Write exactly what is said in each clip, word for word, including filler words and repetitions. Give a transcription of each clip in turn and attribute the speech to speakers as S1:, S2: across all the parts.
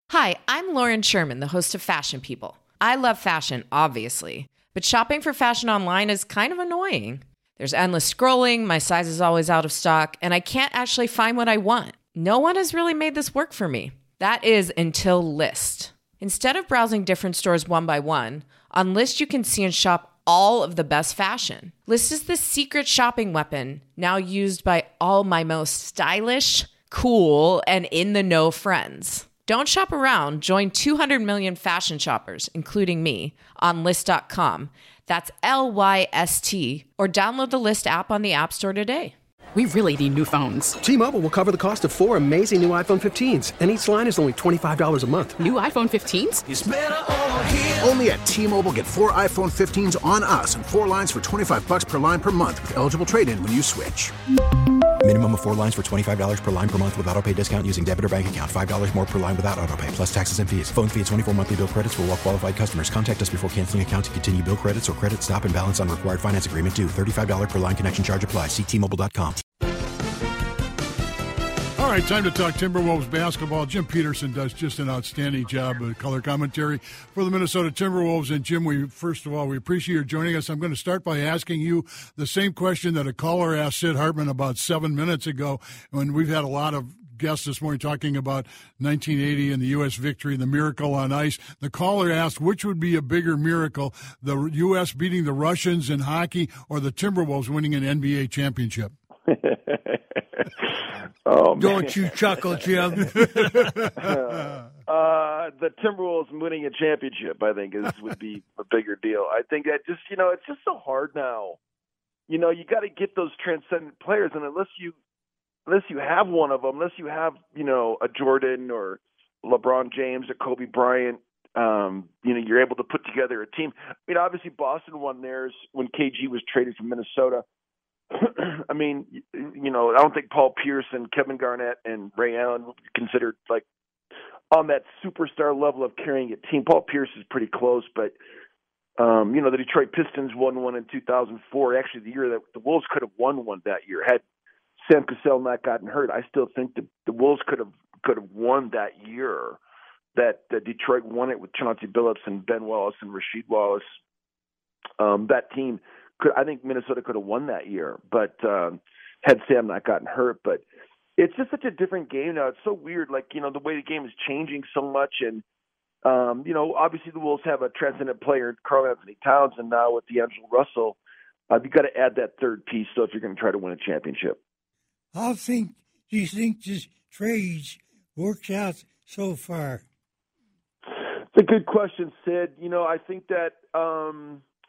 S1: Hi, I'm Lauren Sherman, the host of Fashion People. I love fashion, obviously, but shopping for fashion online is kind of annoying. There's endless scrolling, my size is always out of stock, and I can't actually find what I want. No one has really made this work for me. That is until Lyst. Instead of browsing different stores one by one, on Lyst you can see and shop all of the best fashion. Lyst is the secret shopping weapon now used by all my most stylish, cool, and in-the-know friends. Don't shop around. Join two hundred million fashion shoppers, including me, on Lyst dot com. That's L Y S T. Or download the Lyst app on the App Store today.
S2: We really need new phones.
S3: T-Mobile will cover the cost of four amazing new iPhone fifteens, and each line is only twenty-five dollars a month.
S2: New iPhone fifteens?
S4: It's better over here. Only at T-Mobile, get four iPhone fifteens on us and four lines for twenty-five bucks per line per month with eligible trade-in when you switch.
S5: Minimum of four lines for twenty-five dollars per line per month with autopay discount using debit or bank account. five dollars more per line without autopay, plus taxes and fees. Phone fee at twenty-four monthly bill credits for well-qualified customers. Contact us before canceling account to continue bill credits or credit stop and balance on required finance agreement due. thirty-five dollars per line connection charge applies. See T Mobile dot com.
S6: All right, time to talk Timberwolves basketball. Jim Peterson does just an outstanding job of color commentary for the Minnesota Timberwolves. And, Jim, we first of all, we appreciate your joining us. I'm going to start by asking you the same question that a caller asked Sid Hartman about seven minutes ago, when we've had a lot of guests this morning talking about nineteen eighty and the U S victory, the miracle on ice. The caller asked, which would be a bigger miracle, the U S beating the Russians in hockey or the Timberwolves winning an N B A championship?
S7: Oh,
S8: Don't you chuckle, Jim.
S7: uh, the Timberwolves winning a championship, I think, is would be a bigger deal. I think that just, you know, it's just so hard now. You know, you got to get those transcendent players, and unless you, unless you have one of them, unless you have, you know, a Jordan or LeBron James or Kobe Bryant, um, you know, you're able to put together a team. I mean, obviously Boston won theirs when K G was traded from Minnesota. I mean, you know, I don't think Paul Pierce and Kevin Garnett and Ray Allen would be considered like on that superstar level of carrying a team. Paul Pierce is pretty close, but um, you know, the Detroit Pistons won one in two thousand four. Actually, the year that the Wolves could have won one that year had Sam Cassell not gotten hurt. I still think the, the Wolves could have could have won that year. That, that Detroit won it with Chauncey Billups and Ben Wallace and Rasheed Wallace. Um, that team. Could, I think Minnesota could have won that year, but um, had Sam not gotten hurt. But it's just such a different game now. It's so weird, like, you know, the way the game is changing so much. And, um, you know, obviously the Wolves have a transcendent player, Karl-Anthony Towns, and now with D'Angelo Russell, uh, you've got to add that third piece so if you're going to try to win a championship.
S8: How think, do you think this trade works out so far?
S7: It's a good question, Sid. You know, I think that um, –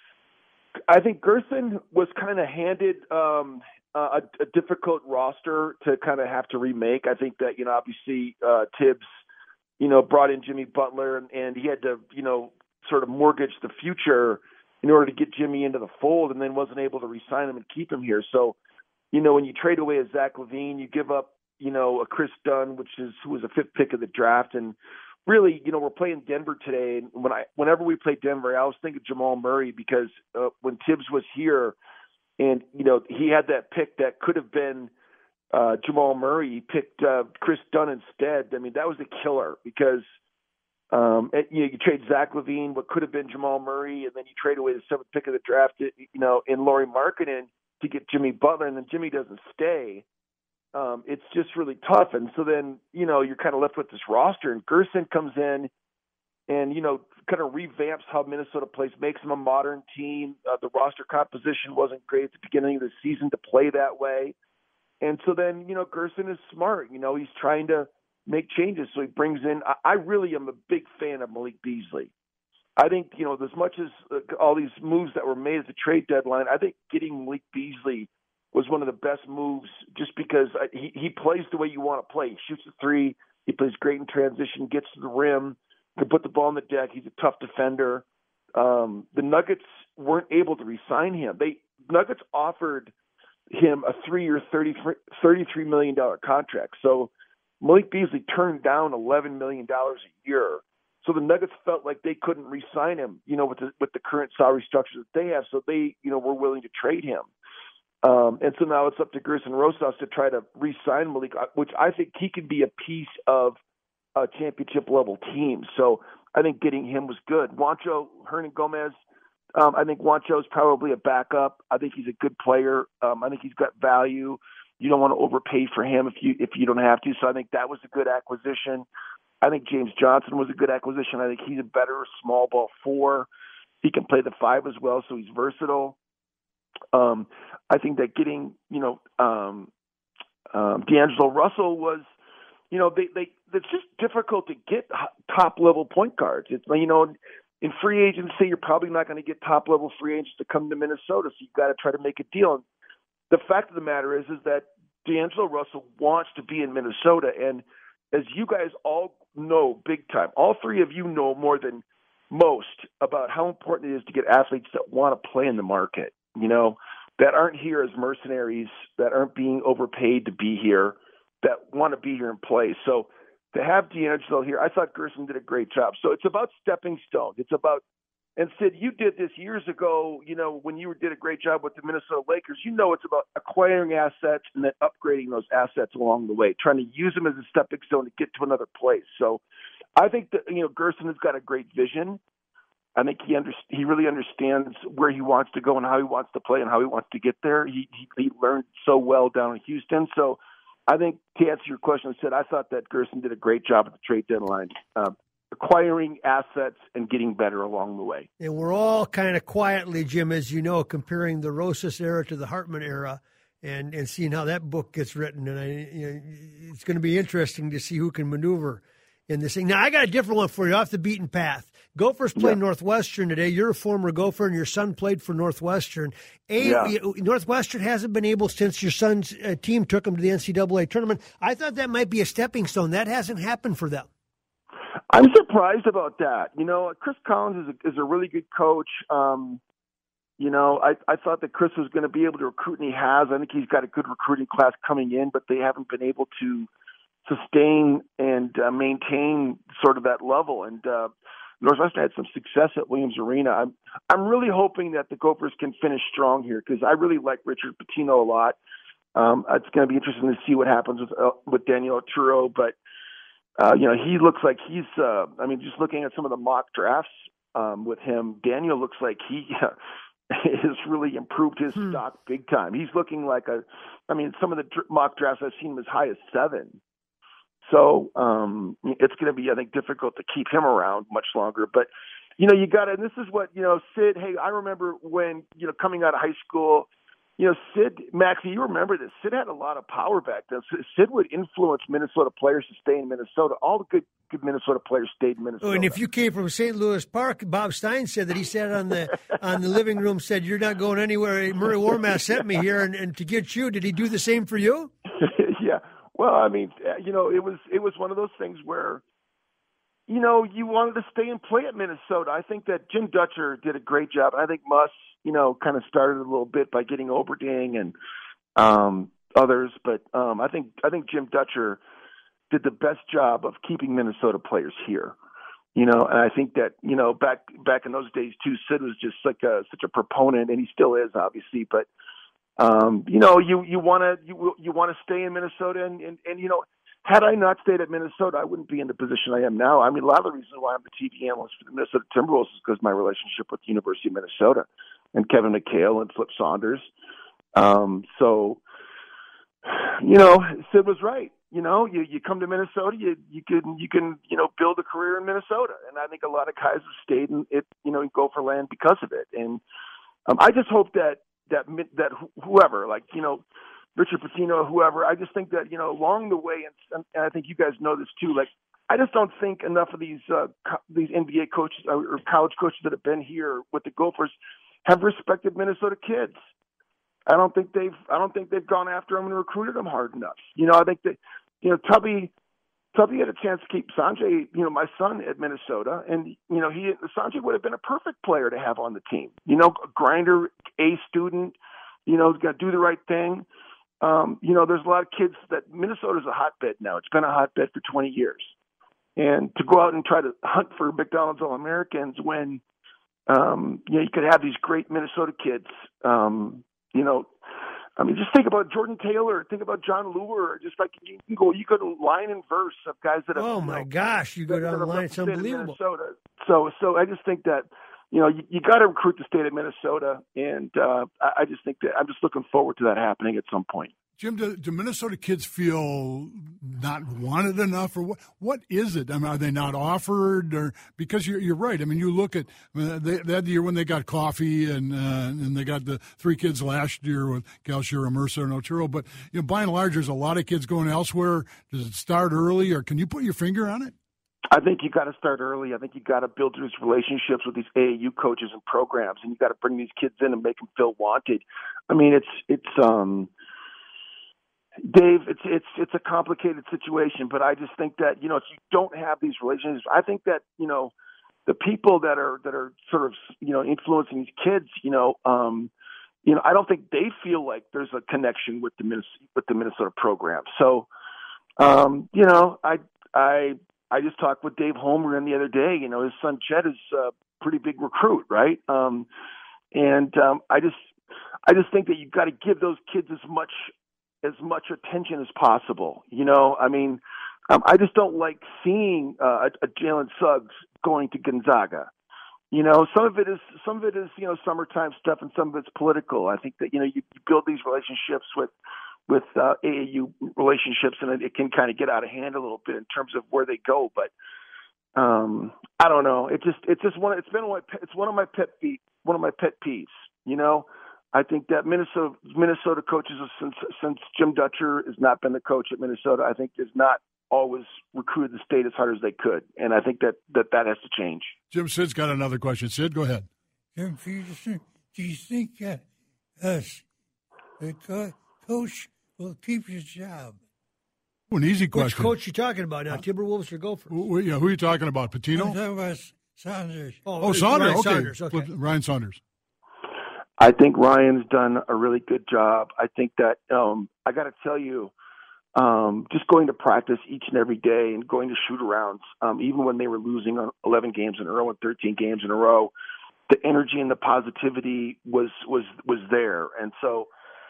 S7: I think Gerson was kind of handed um, a, a difficult roster to kind of have to remake. I think that, you know, obviously uh, Tibbs, you know, brought in Jimmy Butler and, and he had to, you know, sort of mortgage the future in order to get Jimmy into the fold and then wasn't able to re-sign him and keep him here. So, you know, when you trade away a Zach LaVine, you give up, you know, a Chris Dunn, which is who was a fifth pick of the draft. And really, you know, we're playing Denver today, and when I, whenever we play Denver, I always think of Jamal Murray because uh, when Tibbs was here, and you know, he had that pick that could have been uh, Jamal Murray. He picked uh, Chris Dunn instead. I mean, that was a killer because um, it, you know, you trade Zach LaVine, what could have been Jamal Murray, and then you trade away the seventh pick of the draft, you know, in Lauri Markkanen to get Jimmy Butler, and then Jimmy doesn't stay. Um, it's just really tough. And so then, you know, you're kind of left with this roster, and Gerson comes in and, you know, kind of revamps how Minnesota plays, makes them a modern team. Uh, the roster composition wasn't great at the beginning of the season to play that way. And so then, you know, Gerson is smart. You know, he's trying to make changes. So he brings in – I really am a big fan of Malik Beasley. I think, you know, as much as uh, all these moves that were made at the trade deadline, I think getting Malik Beasley – was one of the best moves just because he, he plays the way you want to play. He shoots a three. He plays great in transition, gets to the rim, can put the ball on the deck. He's a tough defender. Um, the Nuggets weren't able to re-sign him. They Nuggets offered him a three-year, thirty-three million dollars contract. So Malik Beasley turned down eleven million dollars a year. So the Nuggets felt like they couldn't re-sign him, you know, with the, with the current salary structure that they have. So they, you know, were willing to trade him. Um, and so now it's up to Gerson Rosas to try to re-sign Malik, which I think he can be a piece of a championship level team. So I think getting him was good. Juancho Hernangomez, um, I think Juancho is probably a backup. I think he's a good player. Um, I think he's got value. You don't want to overpay for him if you if you don't have to. So I think that was a good acquisition. I think James Johnson was a good acquisition. I think he's a better small ball four. He can play the five as well, so he's versatile. Um, I think that getting, you know, um, um, D'Angelo Russell was, you know, they, they it's just difficult to get top level point guards. It's, you know, in free agency, you're probably not going to get top level free agents to come to Minnesota, so you've got to try to make a deal. And the fact of the matter is, is that D'Angelo Russell wants to be in Minnesota, and as you guys all know, big time, all three of you know more than most about how important it is to get athletes that want to play in the market, you know, that aren't here as mercenaries, that aren't being overpaid to be here, that want to be here and play. So to have D'Angelo here, I thought Gerson did a great job. So it's about stepping stones. It's about, and Sid, you did this years ago, you know, when you did a great job with the Minnesota Lakers. You know, it's about acquiring assets and then upgrading those assets along the way, trying to use them as a stepping stone to get to another place. So I think that, you know, Gerson has got a great vision. I think he under, he really understands where he wants to go and how he wants to play and how he wants to get there. He he, he learned so well down in Houston. So I think, to answer your question, I said I thought that Gerson did a great job at the trade deadline, uh, acquiring assets and getting better along the way.
S9: And we're all kind of quietly, Jim, as you know, comparing the Rosas era to the Hartman era, and, and seeing how that book gets written. And I, you know, it's going to be interesting to see who can maneuver in this thing. Now, I got a different one for you, off the beaten path. Gophers play yeah. Northwestern today. You're a former Gopher, and your son played for Northwestern. A, yeah. Northwestern hasn't been able, since your son's uh, team took them to the N C double A tournament. I thought that might be a stepping stone. That hasn't happened for them.
S7: I'm surprised about that. You know, Chris Collins is a, is a really good coach. Um, you know, I, I thought that Chris was going to be able to recruit, and he has. I think he's got a good recruiting class coming in, but they haven't been able to sustain and uh, maintain sort of that level. And uh, Northwestern had some success at Williams Arena. I'm I'm really hoping that the Gophers can finish strong here, because I really like Richard Pitino a lot. Um, it's going to be interesting to see what happens with uh, with Daniel Arturo, but uh, you know, he looks like he's. Uh, I mean, just looking at some of the mock drafts um, with him, Daniel looks like he uh, has really improved his hmm. stock big time. He's looking like a. I mean, some of the dr- mock drafts I've seen him as high as seven. So um, it's going to be, I think, difficult to keep him around much longer. But, you know, you got to, and this is what, you know, Sid, hey, I remember when, you know, coming out of high school, you know, Sid, Maxie, you remember this. Sid had a lot of power back then. Sid would influence Minnesota players to stay in Minnesota. All the good, good Minnesota players stayed in Minnesota.
S9: Oh, and if you came from Saint Louis Park, Bob Stein said that he sat on the on the living room, said, "You're not going anywhere. Murray Warmath sent me here and, and to get you." Did he do the same for you?
S7: Yeah. Well, I mean, you know, it was it was one of those things where, you know, you wanted to stay and play at Minnesota. I think that Jim Dutcher did a great job. I think Muss, you know, kind of started a little bit by getting Oberding and um, others, but um, I think I think Jim Dutcher did the best job of keeping Minnesota players here. You know, and I think that, you know, back back in those days too, Sid was just like a, such a proponent, and he still is, obviously, but. Um, you know, you, you want to you you want to stay in Minnesota, and, and, and, you know, had I not stayed at Minnesota, I wouldn't be in the position I am now. I mean, a lot of the reasons why I'm the T V analyst for the Minnesota Timberwolves is because of my relationship with the University of Minnesota and Kevin McHale and Flip Saunders. Um, so, you know, Sid was right. You know, you, you come to Minnesota, you you can you can you know build a career in Minnesota, and I think a lot of guys have stayed in it, you know, in Gopher land because of it. And um, I just hope that. that that whoever, like, you know, Richard Pitino, whoever, I just think that, you know, along the way, and, and I think you guys know this too, like, I just don't think enough of these uh, co- these N B A coaches or college coaches that have been here with the Gophers have respected Minnesota kids. I don't think they've I don't think they've gone after them and recruited them hard enough. You know, I think that, you know, Tubby Tubby had a chance to keep Sanjay, you know, my son, at Minnesota, and, you know, he Sanjay would have been a perfect player to have on the team. You know, a grinder, A student, you know, got to do the right thing. Um, you know, there's a lot of kids that Minnesota's a hotbed now. It's been a hotbed for twenty years. And to go out and try to hunt for McDonald's All-Americans when, um, you know, you could have these great Minnesota kids, um, you know, I mean, just think about Jordan Taylor. Think about John Lure. Just like you can go, you go to line and verse of guys that have.
S9: Oh my
S7: you know,
S9: gosh, you go down the line, it's unbelievable.
S7: Minnesota. So, so I just think that you know you, you got to recruit the state of Minnesota, and uh, I, I just think that I'm just looking forward to that happening at some point.
S6: Jim, do, do Minnesota kids feel not wanted enough, or what? What is it? I mean, are they not offered, or because you're you're right? I mean, you look at I mean, they, they had the year when they got Coffee, and uh, and they got the three kids last year with Galshira, Mercer, and Otero. But you know, by and large, there's a lot of kids going elsewhere. Does it start early, or can you put your finger on it?
S7: I think you got to start early. I think you got to build these relationships with these A A U coaches and programs, and you got to bring these kids in and make them feel wanted. I mean, it's it's. um Dave, it's it's it's a complicated situation, but I just think that, you know, if you don't have these relationships, I think that, you know, the people that are that are sort of, you know, influencing these kids, you know, um, you know, I don't think they feel like there's a connection with the Minnesota, with the Minnesota program. So, um, you know, I I I just talked with Dave Holmgren the other day. You know, his son Chet is a pretty big recruit, right? Um, and um, I just I just think that you've got to give those kids as much. as much attention as possible. You know, I mean, um, I just don't like seeing uh, a, a Jalen Suggs going to Gonzaga. You know, some of it is some of it is you know summertime stuff, and some of it's political. I think that you know you, you build these relationships with with uh, A A U relationships, and it, it can kind of get out of hand a little bit in terms of where they go. But um, I don't know. It just it's just one. It's been one. It's one of my pet peeves. One of my pet peeves. You know. I think that Minnesota Minnesota coaches since since Jim Dutcher has not been the coach at Minnesota, I think has not always recruited the state as hard as they could, and I think that that, that has to change.
S6: Jim, Sid's got another question. Sid, go ahead.
S8: Jim Peterson, do you think that us, the co- coach, will keep his job?
S6: An easy question.
S9: Which coach you talking about now? Timberwolves or Gophers?
S6: Who, yeah, who are you talking about? Patino?
S8: I'm talking about Saunders.
S6: Oh, oh Saunders.
S9: Ryan
S6: Okay.
S9: Saunders. Okay.
S6: Ryan Saunders.
S7: I think Ryan's done a really good job. I think that um, I got to tell you, um, just going to practice each and every day and going to shoot-arounds, um, even when they were losing on eleven games in a row and thirteen games in a row, the energy and the positivity was was was there. And so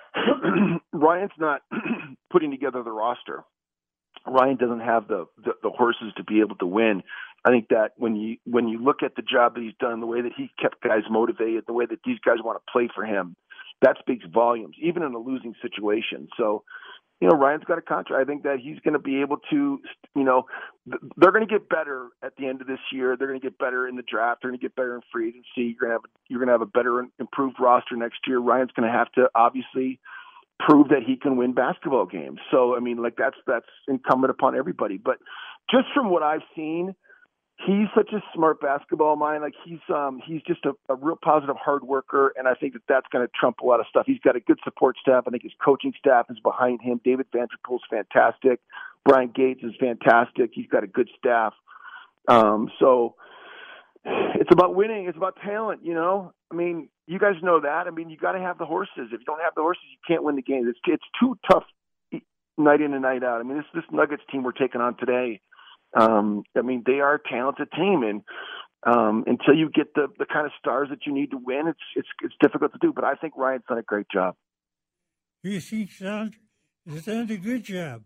S7: Ryan's not putting together the roster. Ryan doesn't have the, the the horses to be able to win. I think that when you when you look at the job that he's done, the way that he kept guys motivated, the way that these guys want to play for him, that speaks volumes, even in a losing situation. So, you know, Ryan's got a contract. I think that he's going to be able to, you know, they're going to get better at the end of this year. They're going to get better in the draft. They're going to get better in free agency. You're going to have you're going to have a better, improved roster next year. Ryan's going to have to obviously prove that he can win basketball games. So, I mean, like that's that's incumbent upon everybody. But just from what I've seen, he's such a smart basketball mind. Like he's um he's just a, a real positive hard worker, and I think that that's going to trump a lot of stuff. He's got a good support staff. I think his coaching staff is behind him. David Vanderpool's fantastic. Brian Gates is fantastic. He's got a good staff. Um, so it's about winning. It's about talent. You know, I mean, you guys know that. I mean, you got to have the horses. If you don't have the horses, you can't win the game. It's it's too tough night in and night out. I mean, this this Nuggets team we're taking on today. Um, I mean, they are a talented team, and um, until you get the, the kind of stars that you need to win, it's it's it's difficult to do. But I think Ryan's done a great job.
S8: You think Saunders has done a good job?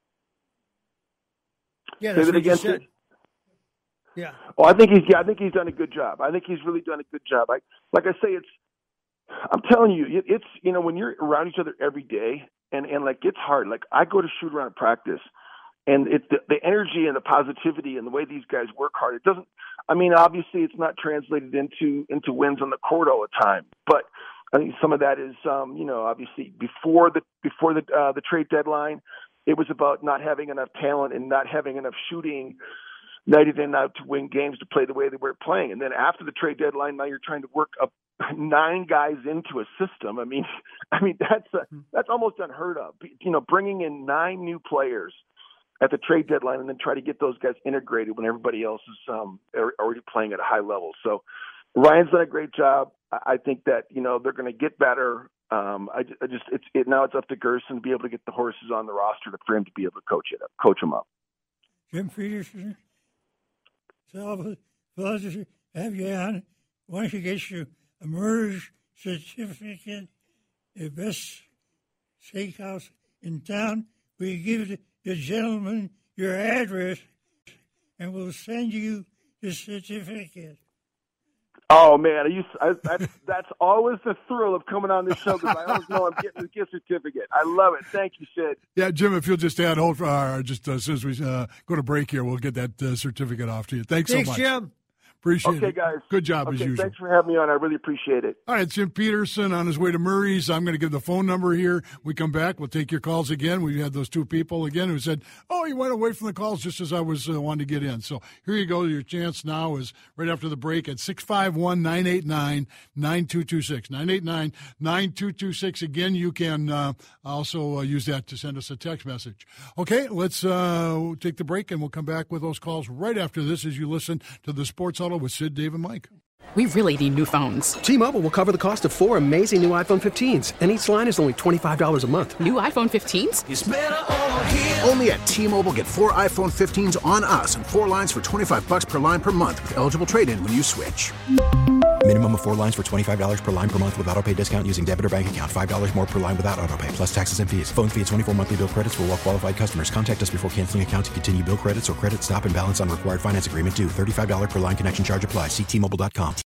S9: Yeah, that's
S7: Say that
S9: what you
S7: again,
S9: said.
S7: Sid?
S9: Yeah.
S7: Oh, I think he's yeah, I think he's done a good job. I think he's really done a good job. I like I say, it's I'm telling you, it, it's you know when you're around each other every day, and and like it's hard. Like I go to shoot around practice. And it, the, the energy and the positivity and the way these guys work hard, it doesn't, I mean, obviously it's not translated into, into wins on the court all the time, but I think some of that is, um, you know, obviously before the, before the, uh, the trade deadline, it was about not having enough talent and not having enough shooting night in and out to win games, to play the way they were playing. And then after the trade deadline, now you're trying to work up nine guys into a system. I mean, I mean, that's, a, that's almost unheard of, you know, bringing in nine new players at the trade deadline, and then try to get those guys integrated when everybody else is um, already playing at a high level. So Ryan's done a great job. I think that, you know, they're going to get better. Um, I, I just, it's it, now it's up to Gerson to be able to get the horses on the roster to, for him to be able to coach it up, coach them up.
S8: Jim Peterson, it's a pleasure to have you on. Once you get your emerge certificate, the best steakhouse in town. We give the, the gentleman your address, and we'll send you the certificate.
S7: Oh man, are you, I, that's, that's always the thrill of coming on this show because I always know I'm getting the gift certificate. I love it. Thank you, Sid.
S6: Yeah, Jim, if you'll just add hold for uh, just uh, as soon as we uh, go to break here, we'll get that uh, certificate off to you. Thanks,
S9: Thanks
S6: so much.
S9: Jim.
S6: Appreciate
S7: okay,
S6: it.
S7: guys.
S6: Good job
S7: okay,
S6: as usual.
S7: Thanks for having me on. I really appreciate it.
S6: All right, Jim Peterson on his way to Murray's. I'm going to give the phone number here. We come back. We'll take your calls again. We had those two people again who said, oh, you went away from the calls just as I was uh, wanting to get in. So here you go. Your chance now is right after the break at six five one, nine eight nine, nine two two six. nine eight nine, nine two two six. Again, you can uh, also uh, use that to send us a text message. Okay, let's uh, take the break, and we'll come back with those calls right after this as you listen to the Sports Huddle with Sid, Dave, and Mike.
S2: We really need new phones.
S3: T-Mobile will cover the cost of four amazing new iPhone fifteens, and each line is only twenty-five dollars a month.
S2: New iPhone fifteens?
S4: It's better over here. Only at T-Mobile, get four iPhone fifteens on us and four lines for twenty-five bucks per line per month with eligible trade-in when you switch.
S5: Minimum of four lines for twenty-five dollars per line per month with autopay discount using debit or bank account. five dollars more per line without autopay, plus taxes and fees. Phone fee at twenty-four monthly bill credits for well-qualified customers. Contact us before canceling account to continue bill credits or credit stop and balance on required finance agreement due. thirty-five dollars per line connection charge applies. See T Mobile dot com.